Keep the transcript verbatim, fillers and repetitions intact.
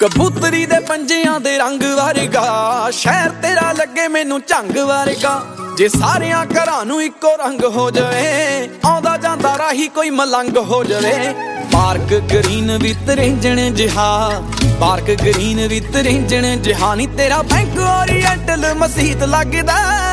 ਕਬੂਤਰੀ ਦੇ ਪੰਜਿਆਂ ਦੇ ਰੰਗ ਵਰਗਾ ਸ਼ਹਿਰ ਤੇਰਾ ਲੱਗੇ ਮੈਨੂੰ ਝੰਗ ਵਰਗਾ। ਜੇ ਸਾਰਿਆਂ ਘਰਾਂ ਨੂੰ ਇੱਕੋ ਰੰਗ ਹੋ ਜਾਵੇ, ਆਉਂਦਾ ਜਾਂਦਾ ਰਾਹੀ ਕੋਈ ਮਲੰਗ ਹੋ ਜਾਵੇ। ਪਾਰਕ ਗ੍ਰੀਨ ਵਿਦ ਰਿੰਜਣ ਜਿਹਾ, ਪਾਰਕ ਗ੍ਰੀਨ ਵਿਦ ਰਿੰਜਣ ਜਿਹਾ ਨੀ ਤੇਰਾ ਬੈਂਕ ਓਰੀਐਂਟਲ ਮਸੀਤ ਲੱਗਦਾ।